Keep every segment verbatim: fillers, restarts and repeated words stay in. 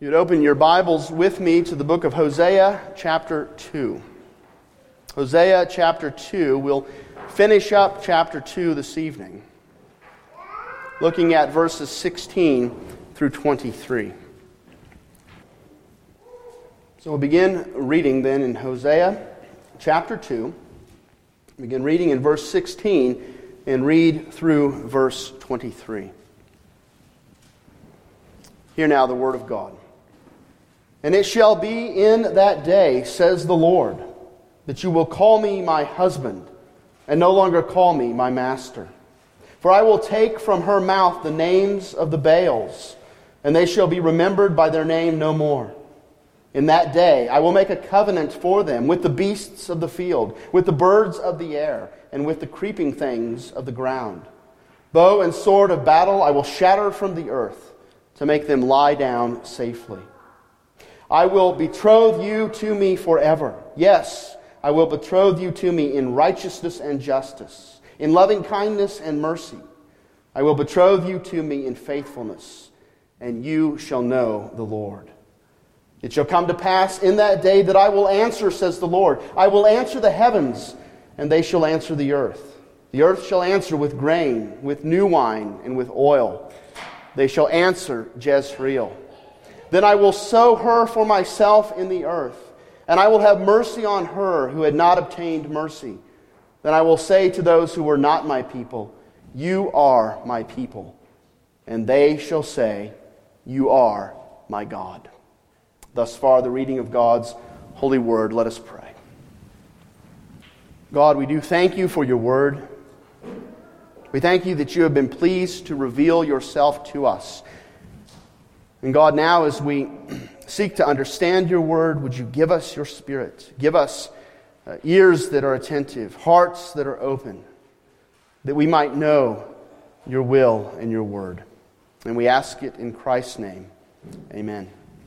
You'd open your Bibles with me to the book of Hosea, chapter two. Hosea, chapter two. We'll finish up chapter two this evening, looking at verses sixteen through twenty-three. So we'll begin reading then in Hosea, chapter two. Begin reading in verse sixteen and read through verse twenty-three. Hear now the word of God. And it shall be in that day, says the Lord, that you will call me my husband, and no longer call me my master. For I will take from her mouth the names of the Baals, and they shall be remembered by their name no more. In that day I will make a covenant for them with the beasts of the field, with the birds of the air, and with the creeping things of the ground. Bow and sword of battle I will shatter from the earth, to make them lie down safely. I will betroth you to me forever. Yes, I will betroth you to me in righteousness and justice, in loving kindness and mercy. I will betroth you to me in faithfulness, and you shall know the Lord. It shall come to pass in that day that I will answer, says the Lord. I will answer the heavens, and they shall answer the earth. The earth shall answer with grain, with new wine, and with oil. They shall answer Jezreel. Then I will sow her for myself in the earth, and I will have mercy on her who had not obtained mercy. Then I will say to those who were not my people, you are my people. And they shall say, you are my God. Thus far the reading of God's holy word. Let us pray. God, we do thank you for your word. We thank you that you have been pleased to reveal yourself to us. And God, now as we seek to understand your word, would you give us your Spirit? Give us uh, ears that are attentive, hearts that are open, that we might know your will and your word. And we ask it in Christ's name. Amen.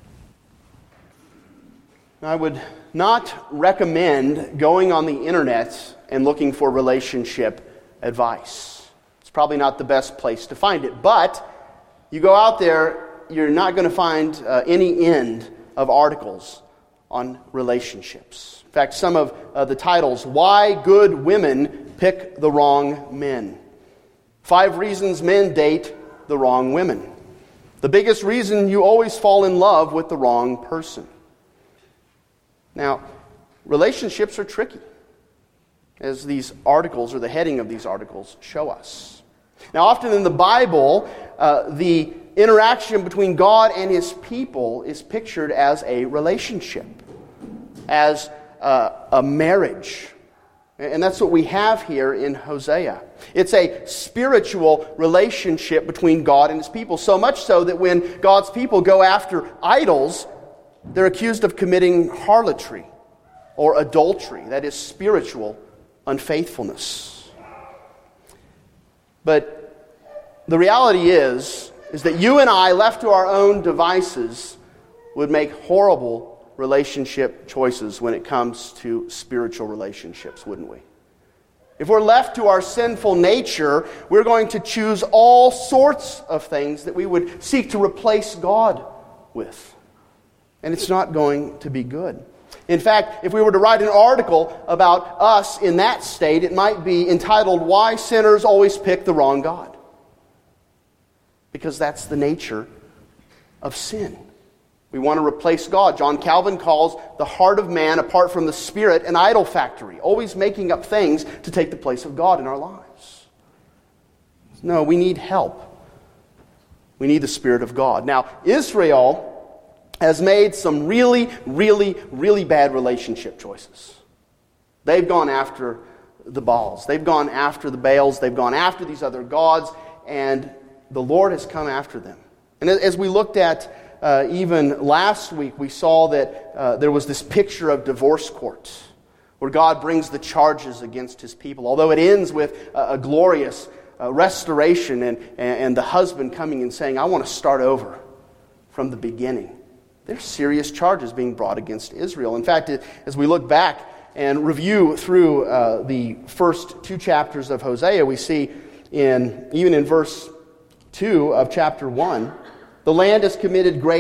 I would not recommend going on the internet and looking for relationship advice. It's probably not the best place to find it. But you go out there, you're not going to find uh, any end of articles on relationships. In fact, some of uh, the titles, Why Good Women Pick the Wrong Men. Five Reasons Men Date the Wrong Women. The biggest reason you always fall in love with the wrong person. Now, relationships are tricky, as these articles, or the heading of these articles, show us. Now, often in the Bible, uh, the interaction between God and His people is pictured as a relationship, as uh, a marriage. And that's what we have here in Hosea. It's a spiritual relationship between God and His people, so much so that when God's people go after idols, they're accused of committing harlotry or adultery, that is spiritual unfaithfulness. But the reality is, is that you and I, left to our own devices, would make horrible relationship choices when it comes to spiritual relationships, wouldn't we? If we're left to our sinful nature, we're going to choose all sorts of things that we would seek to replace God with. And it's not going to be good. In fact, if we were to write an article about us in that state, it might be entitled, Why Sinners Always Pick the Wrong God. Because that's the nature of sin. We want to replace God. John Calvin calls the heart of man, apart from the Spirit, an idol factory, always making up things to take the place of God in our lives. No, we need help. We need the Spirit of God. Now, Israel has made some really, really, really bad relationship choices. They've gone after the Baals. They've gone after the Baals. They've gone after these other gods, and the Lord has come after them. And as we looked at uh, even last week, we saw that uh, there was this picture of divorce court, where God brings the charges against His people. Although it ends with a, a glorious uh, restoration and, and the husband coming and saying, I want to start over from the beginning. There's serious charges being brought against Israel. In fact, as we look back and review through uh, the first two chapters of Hosea, we see in even in verse two of chapter one, the land has committed great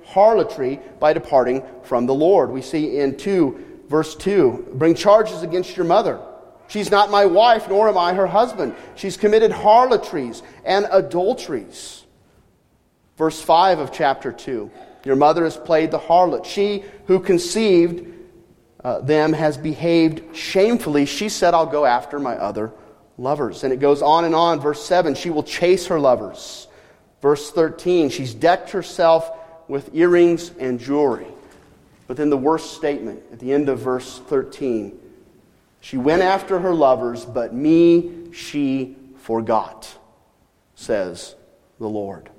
harlotry by departing from the Lord. We see in two, verse two, bring charges against your mother. She's not my wife, nor am I her husband. She's committed harlotries and adulteries. Verse five of chapter two, your mother has played the harlot. She who conceived uh, them has behaved shamefully. She said, I'll go after my other lovers. And it goes on and on. Verse seven, she will chase her lovers. Verse thirteen, she's decked herself with earrings and jewelry. But then the worst statement at the end of verse thirteen, she went after her lovers, but me she forgot, says the Lord.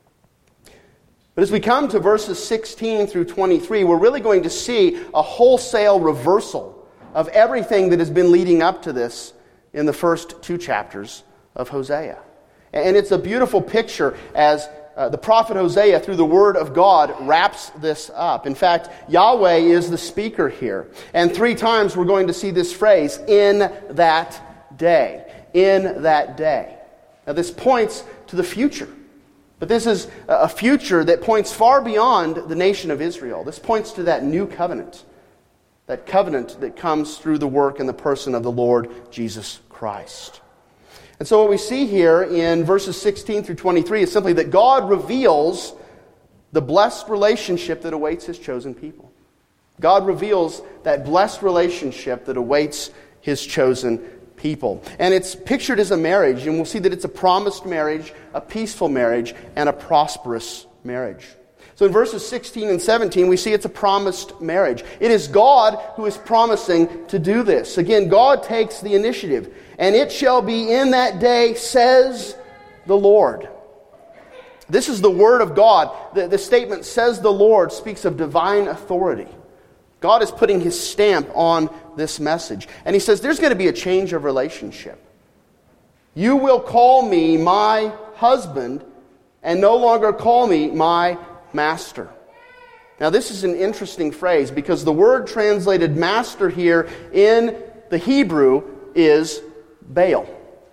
But as we come to verses sixteen through twenty-three, we're really going to see a wholesale reversal of everything that has been leading up to this in the first two chapters of Hosea. And it's a beautiful picture as uh, the prophet Hosea, through the word of God, wraps this up. In fact, Yahweh is the speaker here. And three times we're going to see this phrase, in that day. In that day. Now this points to the future. But this is a future that points far beyond the nation of Israel. This points to that new covenant. That covenant that comes through the work and the person of the Lord Jesus Christ. And so what we see here in verses sixteen through twenty-three is simply that God reveals the blessed relationship that awaits His chosen people. God reveals that blessed relationship that awaits His chosen people. And it's pictured as a marriage, and we'll see that it's a promised marriage, a peaceful marriage, and a prosperous marriage. So in verses sixteen and seventeen, we see it's a promised marriage. It is God who is promising to do this. Again, God takes the initiative. And it shall be in that day, says the Lord. This is the word of God. The, the statement, says the Lord, speaks of divine authority. God is putting His stamp on this message. And He says there's going to be a change of relationship. You will call me my husband and no longer call me my master. Now this is an interesting phrase because the word translated master here in the Hebrew is Baal.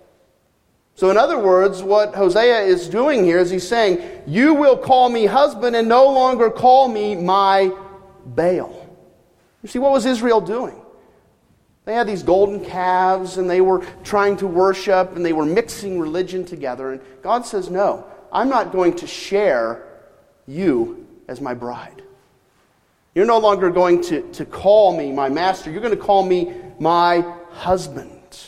So in other words, what Hosea is doing here is he's saying, you will call me husband and no longer call me my Baal. You see, what was Israel doing? They had these golden calves and they were trying to worship and they were mixing religion together. And God says, no, I'm not going to share you as my bride. You're no longer going to, to call me my master. You're going to call me my husband.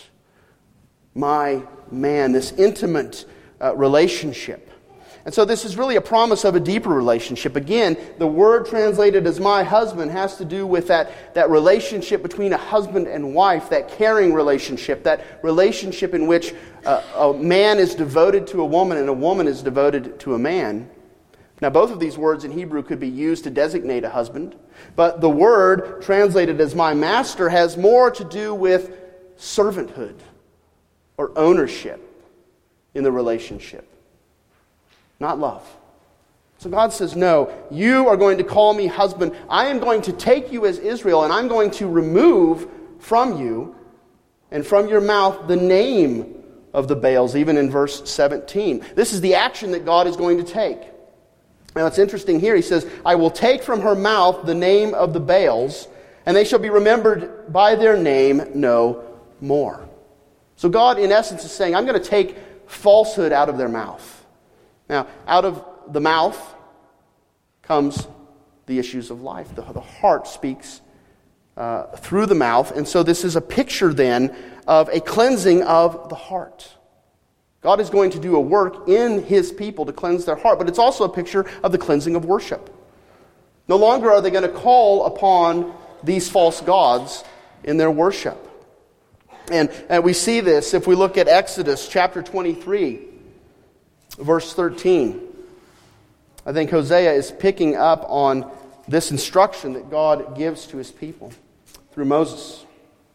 My man, this intimate uh, relationship. And so this is really a promise of a deeper relationship. Again, the word translated as my husband has to do with that, that relationship between a husband and wife, that caring relationship, that relationship in which uh, a man is devoted to a woman and a woman is devoted to a man. Now, both of these words in Hebrew could be used to designate a husband, but the word translated as my master has more to do with servanthood or ownership in the relationship, not love. So God says, no, you are going to call me husband. I am going to take you as Israel, and I'm going to remove from you and from your mouth the name of the Baals, even in verse seventeen. This is the action that God is going to take. Now it's interesting here. He says, I will take from her mouth the name of the Baals, and they shall be remembered by their name no more. So God, in essence, is saying, I'm going to take falsehood out of their mouth. Now, out of the mouth comes the issues of life. The, the heart speaks uh, through the mouth. And so this is a picture then of a cleansing of the heart. God is going to do a work in His people to cleanse their heart. But it's also a picture of the cleansing of worship. No longer are they going to call upon these false gods in their worship. And, and we see this if we look at Exodus chapter twenty-three, verse thirteen. I think Hosea is picking up on this instruction that God gives to His people through Moses.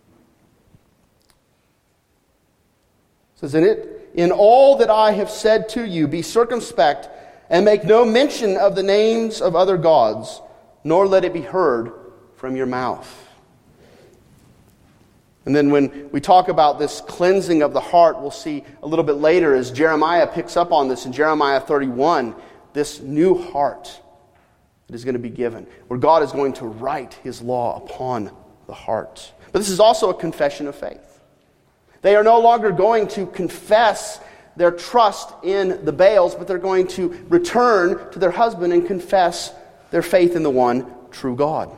It says, in it, in all that I have said to you, be circumspect and make no mention of the names of other gods, nor let it be heard from your mouth. And then when we talk about this cleansing of the heart, we'll see a little bit later as Jeremiah picks up on this in Jeremiah thirty-one, this new heart that is going to be given, where God is going to write his law upon the heart. But this is also a confession of faith. They are no longer going to confess their trust in the Baals, but they're going to return to their husband and confess their faith in the one true God.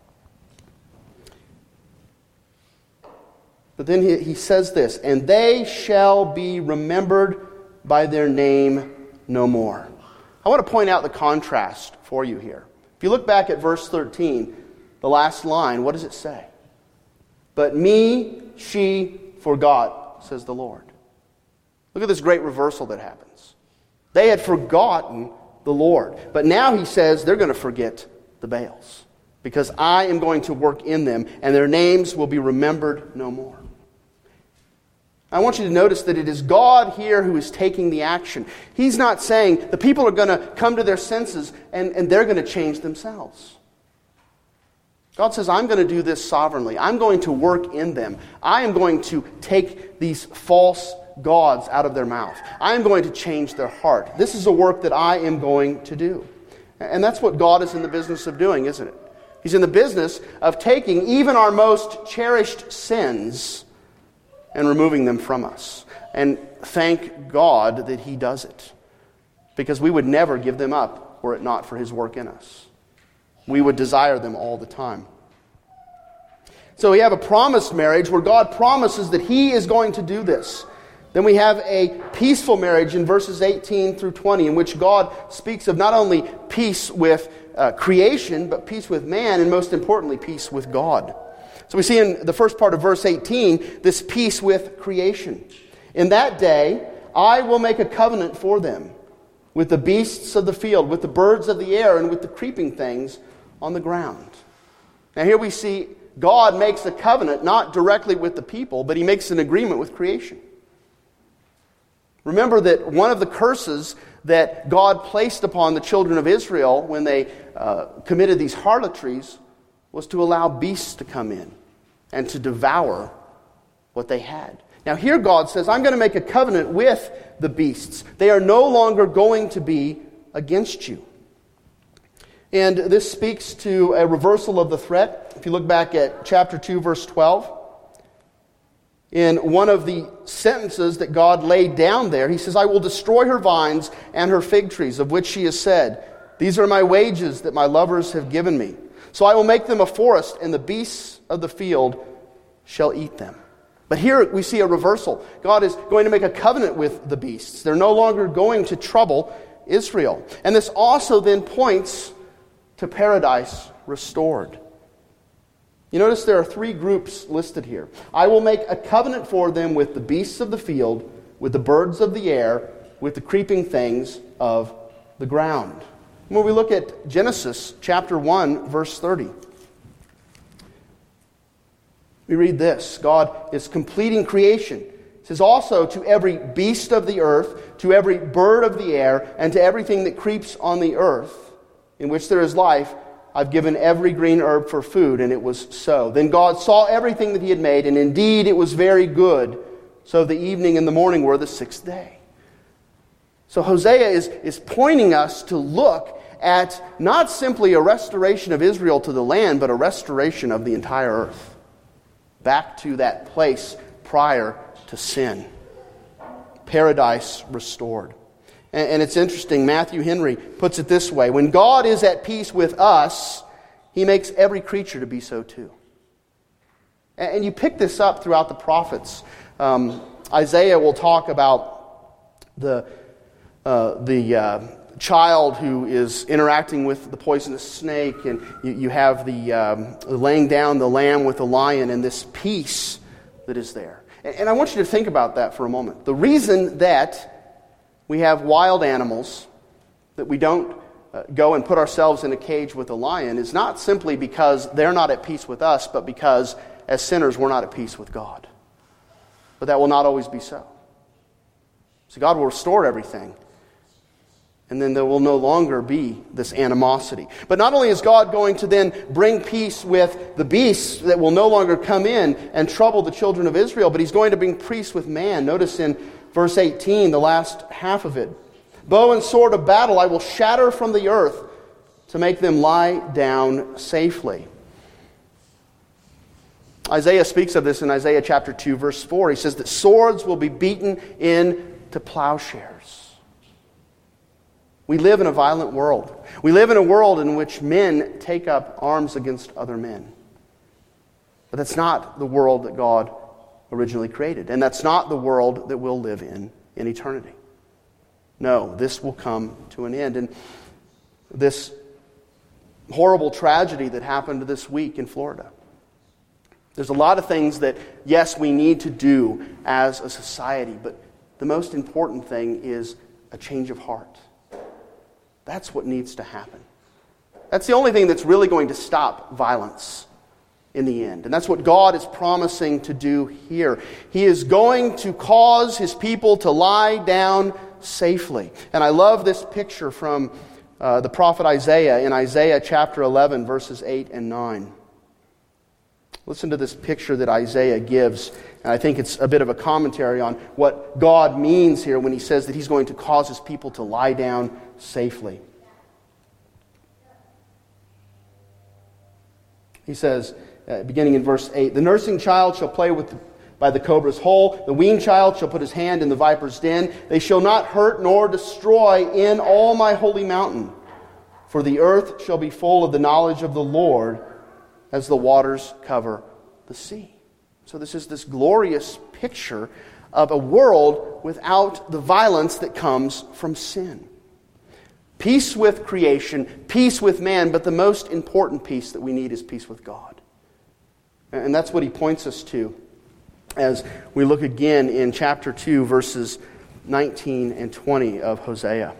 But then he, he says this, and they shall be remembered by their name no more. I want to point out the contrast for you here. If you look back at verse thirteen, the last line, what does it say? But me she forgot, says the Lord. Look at this great reversal that happens. They had forgotten the Lord. But now he says they're going to forget the Baals, because I am going to work in them, and their names will be remembered no more. I want you to notice that it is God here who is taking the action. He's not saying the people are going to come to their senses and, and they're going to change themselves. God says, I'm going to do this sovereignly. I'm going to work in them. I am going to take these false gods out of their mouth. I am going to change their heart. This is a work that I am going to do. And that's what God is in the business of doing, isn't it? He's in the business of taking even our most cherished sins and removing them from us. And thank God that he does it, because we would never give them up were it not for his work in us. We would desire them all the time. So we have a promised marriage where God promises that he is going to do this. Then we have a peaceful marriage in verses eighteen through twenty, in which God speaks of not only peace with uh, creation, but peace with man, and most importantly, peace with God. So we see in the first part of verse eighteen, this peace with creation. In that day, I will make a covenant for them with the beasts of the field, with the birds of the air, and with the creeping things on the ground. Now here we see God makes a covenant not directly with the people, but he makes an agreement with creation. Remember that one of the curses that God placed upon the children of Israel when they uh, committed these harlotries was to allow beasts to come in and to devour what they had. Now here God says, I'm going to make a covenant with the beasts. They are no longer going to be against you. And this speaks to a reversal of the threat. If you look back at chapter two, verse twelve, in one of the sentences that God laid down there, he says, I will destroy her vines and her fig trees, of which she has said, these are my wages that my lovers have given me. So I will make them a forest, and the beasts of the field shall eat them. But here we see a reversal. God is going to make a covenant with the beasts. They're no longer going to trouble Israel. And this also then points to paradise restored. You notice there are three groups listed here. I will make a covenant for them with the beasts of the field, with the birds of the air, with the creeping things of the ground. When we look at Genesis chapter one, verse thirty, we read this. God is completing creation. It says, also to every beast of the earth, to every bird of the air, and to everything that creeps on the earth, in which there is life, I've given every green herb for food, and it was so. Then God saw everything that he had made, and indeed it was very good. So the evening and the morning were the sixth day. So Hosea is, is pointing us to look at not simply a restoration of Israel to the land, but a restoration of the entire earth. Back to that place prior to sin. Paradise restored. And, and it's interesting, Matthew Henry puts it this way. When God is at peace with us, he makes every creature to be so too. And, and you pick this up throughout the prophets. Um, Isaiah will talk about the, uh, the uh, child who is interacting with the poisonous snake, and you, you have the um, laying down the lamb with the lion, and this peace that is there. And, and I want you to think about that for a moment. The reason that we have wild animals, that we don't uh, go and put ourselves in a cage with a lion, is not simply because they're not at peace with us, but because as sinners we're not at peace with God. But that will not always be so. So God will restore everything. And then there will no longer be this animosity. But not only is God going to then bring peace with the beasts that will no longer come in and trouble the children of Israel, but he's going to bring peace with man. Notice in verse eighteen, the last half of it. Bow and sword of battle I will shatter from the earth. to make them lie down safely. Isaiah speaks of this in Isaiah chapter two, verse four. He says that swords will be beaten into plowshares. We live in a violent world. We live in a world in which men take up arms against other men. But that's not the world that God originally created. And that's not the world that we'll live in in eternity. No, this will come to an end. And this horrible tragedy that happened this week in Florida. There's a lot of things that, yes, we need to do as a society, but the most important thing is a change of heart. That's what needs to happen. That's the only thing that's really going to stop violence in the end. And that's what God is promising to do here. He is going to cause His people to lie down safely. And I love this picture from uh, the prophet Isaiah in Isaiah chapter eleven, verses eight and nine. Listen to this picture that Isaiah gives, and I think it's a bit of a commentary on what God means here when He says that He's going to cause His people to lie down safely. He says, uh, beginning in verse eight, "The nursing child shall play with the, by the cobra's hole. The weaned child shall put his hand in the viper's den. They shall not hurt nor destroy in all my holy mountain. For the earth shall be full of the knowledge of the Lord, as the waters cover the sea." So this is this glorious picture of a world without the violence that comes from sin. Peace with creation, peace with man, but the most important peace that we need is peace with God. And that's what he points us to as we look again in chapter two, verses nineteen and twenty of Hosea.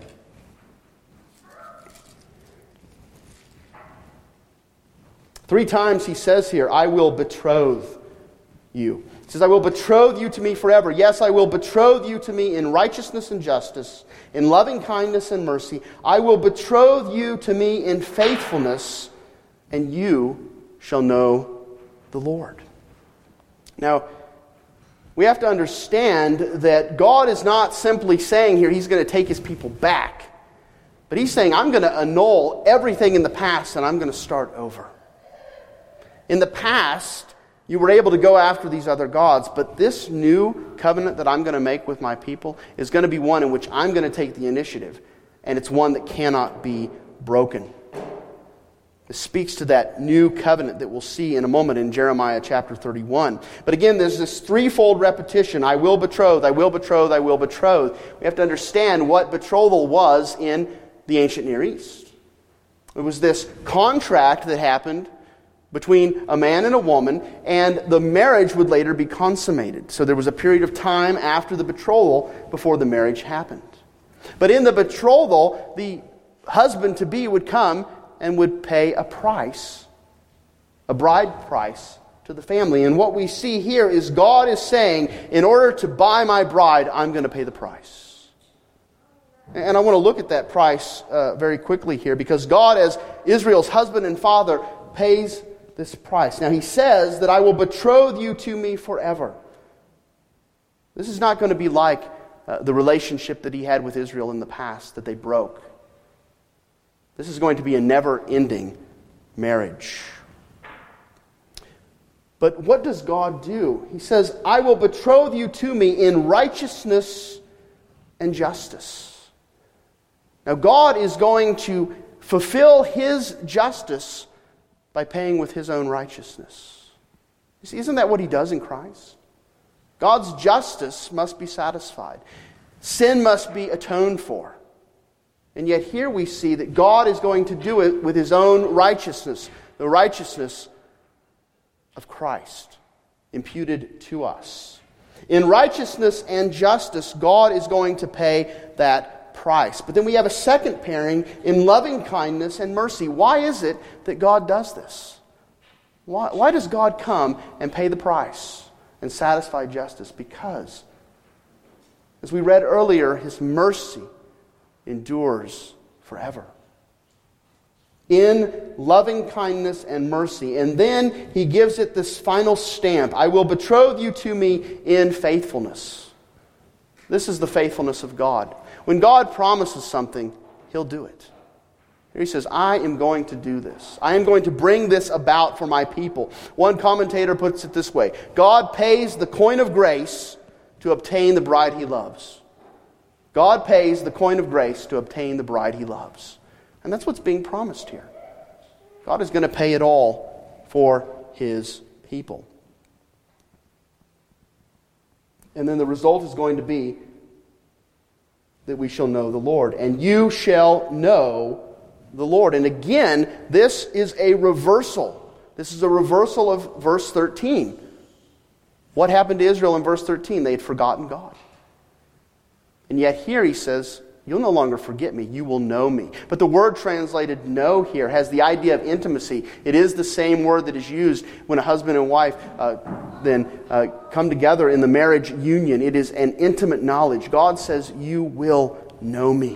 Three times he says here, "I will betroth you." He says, "I will betroth you to me forever. Yes, I will betroth you to me in righteousness and justice, in loving kindness and mercy. I will betroth you to me in faithfulness, and you shall know the Lord." Now, we have to understand that God is not simply saying here He's going to take His people back. But He's saying, I'm going to annul everything in the past and I'm going to start over. In the past, you were able to go after these other gods, but this new covenant that I'm going to make with my people is going to be one in which I'm going to take the initiative, and it's one that cannot be broken. This speaks to that new covenant that we'll see in a moment in Jeremiah chapter thirty-one. But again, there's this threefold repetition: I will betroth, I will betroth, I will betroth. We have to understand what betrothal was in the ancient Near East. It was this contract that happened between a man and a woman, and the marriage would later be consummated. So there was a period of time after the betrothal before the marriage happened. But in the betrothal, the husband-to-be would come and would pay a price, a bride price, to the family. And what we see here is God is saying, in order to buy my bride, I'm going to pay the price. And I want to look at that price uh, very quickly here, because God, as Israel's husband and father, pays this price. Now He says that I will betroth you to me forever. This is not going to be like uh, the relationship that He had with Israel in the past that they broke. This is going to be a never-ending marriage. But what does God do? He says, I will betroth you to me in righteousness and justice. Now God is going to fulfill His justice by paying with His own righteousness. You see, isn't that what He does in Christ? God's justice must be satisfied. Sin must be atoned for. And yet here we see that God is going to do it with His own righteousness, the righteousness of Christ, imputed to us. In righteousness and justice, God is going to pay that price. But then we have a second pairing in loving kindness and mercy. Why is it that God does this? Why, why does God come and pay the price and satisfy justice? Because, as we read earlier, His mercy endures forever. In loving kindness and mercy. And then He gives it this final stamp: I will betroth you to me in faithfulness. This is the faithfulness of God. When God promises something, He'll do it. Here he says, I am going to do this. I am going to bring this about for my people. One commentator puts it this way: God pays the coin of grace to obtain the bride he loves. God pays the coin of grace to obtain the bride he loves. And that's what's being promised here. God is going to pay it all for his people. And then the result is going to be that we shall know the Lord. And you shall know the Lord. And again, this is a reversal. This is a reversal of verse thirteen. What happened to Israel in verse thirteen? They had forgotten God. And yet here he says, you'll no longer forget me, you will know me. But the word translated know here has the idea of intimacy. It is the same word that is used when a husband and wife uh, then uh, come together in the marriage union. It is an intimate knowledge. God says, you will know me.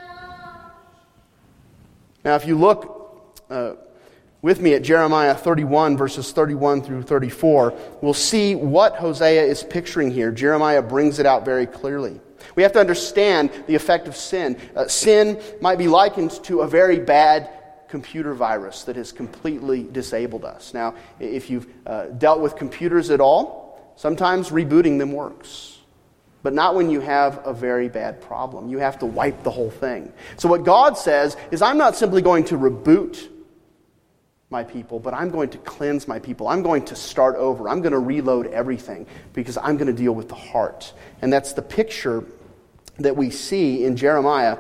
Now if you look uh, with me at Jeremiah thirty-one, verses thirty-one through thirty-four, we'll see what Hosea is picturing here. Jeremiah brings it out very clearly. We have to understand the effect of sin. Uh, sin might be likened to a very bad computer virus that has completely disabled us. Now, if you've uh, dealt with computers at all, sometimes rebooting them works. But not when you have a very bad problem. You have to wipe the whole thing. So what God says is, I'm not simply going to reboot my people, but I'm going to cleanse my people. I'm going to start over. I'm going to reload everything because I'm going to deal with the heart. And that's the picture that we see in Jeremiah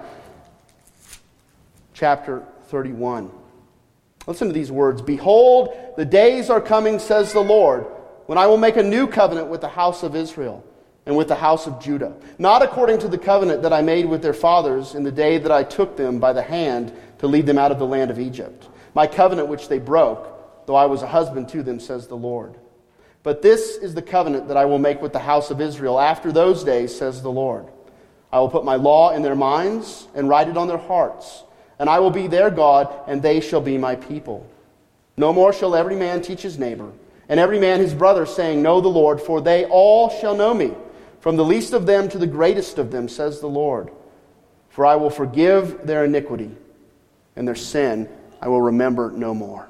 chapter thirty-one. Listen to these words. Behold, the days are coming, says the Lord, when I will make a new covenant with the house of Israel and with the house of Judah, not according to the covenant that I made with their fathers in the day that I took them by the hand to lead them out of the land of Egypt. My covenant which they broke, though I was a husband to them, says the Lord. But this is the covenant that I will make with the house of Israel after those days, says the Lord. I will put my law in their minds and write it on their hearts. And I will be their God, and they shall be my people. No more shall every man teach his neighbor, and every man his brother, saying, Know the Lord, for they all shall know me, from the least of them to the greatest of them, says the Lord. For I will forgive their iniquity, and their sin I will remember no more.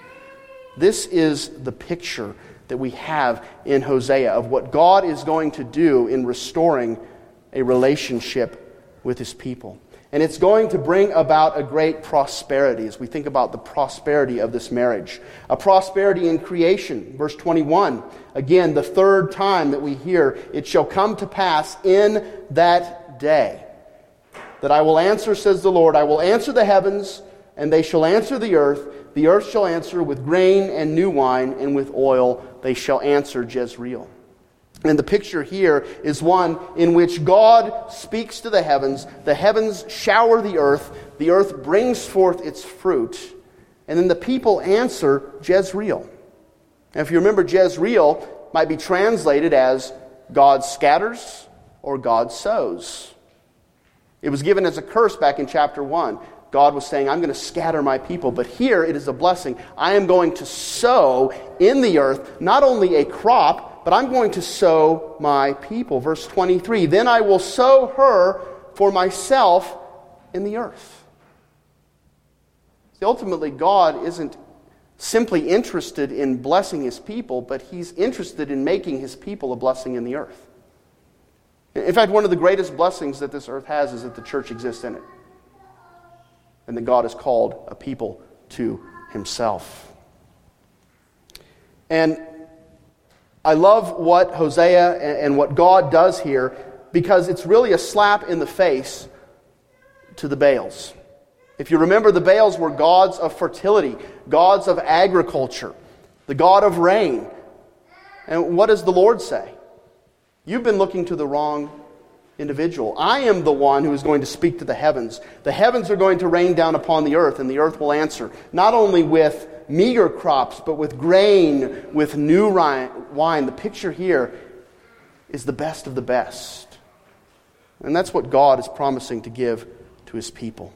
This is the picture that we have in Hosea of what God is going to do in restoring a relationship with his people. And it's going to bring about a great prosperity as we think about the prosperity of this marriage. A prosperity in creation. Verse twenty-one, again, the third time that we hear, it shall come to pass in that day that I will answer, says the Lord, I will answer the heavens, and they shall answer the earth. The earth shall answer with grain and new wine, and with oil they shall answer Jezreel. And the picture here is one in which God speaks to the heavens, the heavens shower the earth, the earth brings forth its fruit, and then the people answer Jezreel. And if you remember, Jezreel might be translated as God scatters or God sows. It was given as a curse back in chapter one. God was saying, I'm going to scatter my people. But here it is a blessing. I am going to sow in the earth not only a crop, but I'm going to sow my people. Verse twenty-three, then I will sow her for myself in the earth. See, ultimately, God isn't simply interested in blessing his people, but he's interested in making his people a blessing in the earth. In fact, one of the greatest blessings that this earth has is that the church exists in it, and that God has called a people to himself. And I love what Hosea and what God does here, because it's really a slap in the face to the Baals. If you remember, the Baals were gods of fertility, gods of agriculture, the god of rain. And what does the Lord say? You've been looking to the wrong individual. I am the one who is going to speak to the heavens. The heavens are going to rain down upon the earth, and the earth will answer, not only with meager crops, but with grain, with new wine. The picture here is the best of the best. And that's what God is promising to give to his people.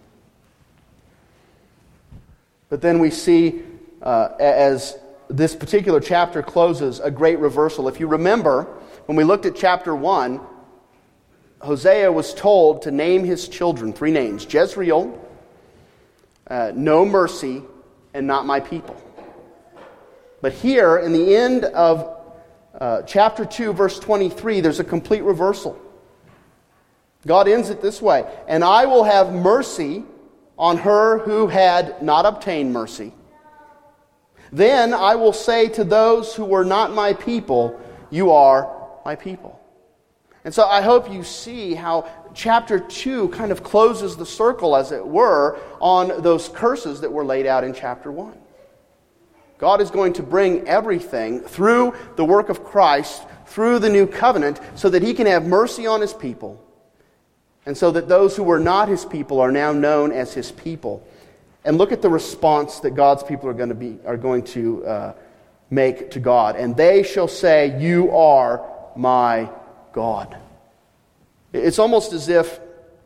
But then we see, uh, as this particular chapter closes, a great reversal. If you remember, when we looked at chapter one, Hosea was told to name his children, three names, Jezreel, uh, no mercy, and not my people. But here, in the end of uh, chapter two, verse twenty-three, there's a complete reversal. God ends it this way: and I will have mercy on her who had not obtained mercy. Then I will say to those who were not my people, you are my people. And so I hope you see how chapter two kind of closes the circle, as it were, on those curses that were laid out in chapter one. God is going to bring everything through the work of Christ, through the new covenant, so that He can have mercy on His people, and so that those who were not His people are now known as His people. And look at the response that God's people are going to be are going to uh, make to God. And they shall say, you are my God. It's almost as if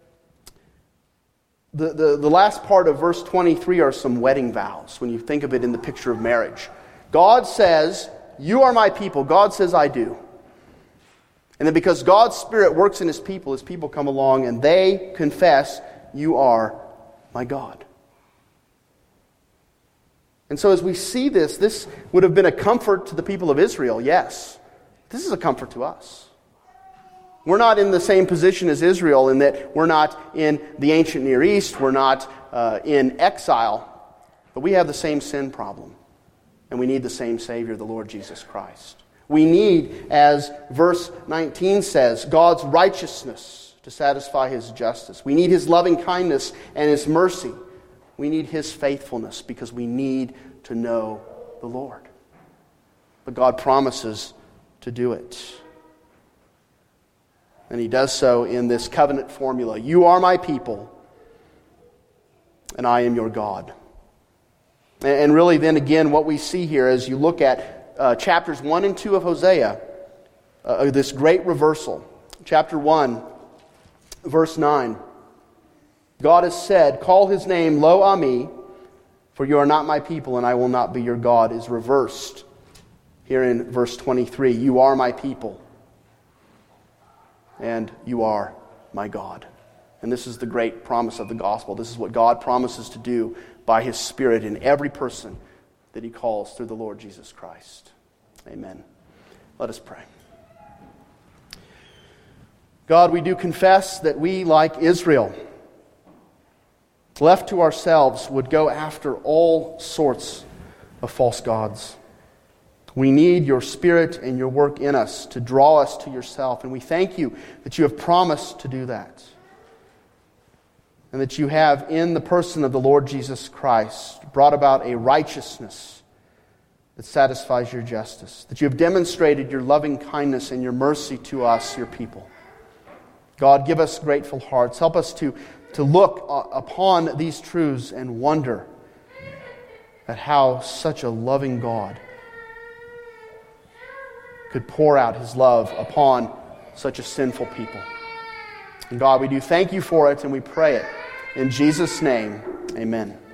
the, the, the last part of verse twenty-three are some wedding vows, when you think of it in the picture of marriage. God says, you are my people. God says, I do. And then because God's Spirit works in His people, His people come along and they confess, you are my God. And so as we see this, this would have been a comfort to the people of Israel, yes. This is a comfort to us. We're not in the same position as Israel in that we're not in the ancient Near East, we're not uh, in exile, but we have the same sin problem. And we need the same Savior, the Lord Jesus Christ. We need, as verse nineteen says, God's righteousness to satisfy His justice. We need His loving kindness and His mercy. We need His faithfulness because we need to know the Lord. But God promises to do it. And He does so in this covenant formula. You are my people, and I am your God. And really then again, what we see here as you look at uh, chapters one and two of Hosea, uh, this great reversal. Chapter one, verse nine. God has said, call His name Lo Ami, for you are not my people, and I will not be your God, is reversed here in verse twenty-three. You are my people, and you are my God. And this is the great promise of the gospel. This is what God promises to do by His Spirit in every person that He calls through the Lord Jesus Christ. Amen. Let us pray. God, we do confess that we, like Israel, left to ourselves, would go after all sorts of false gods. We need your Spirit and your work in us to draw us to yourself. And we thank you that you have promised to do that. And that you have, in the person of the Lord Jesus Christ, brought about a righteousness that satisfies your justice. That you have demonstrated your loving kindness and your mercy to us, your people. God, give us grateful hearts. Help us to, to look upon these truths and wonder at how such a loving God could pour out His love upon such a sinful people. And God, we do thank you for it, and we pray it in Jesus' name. Amen.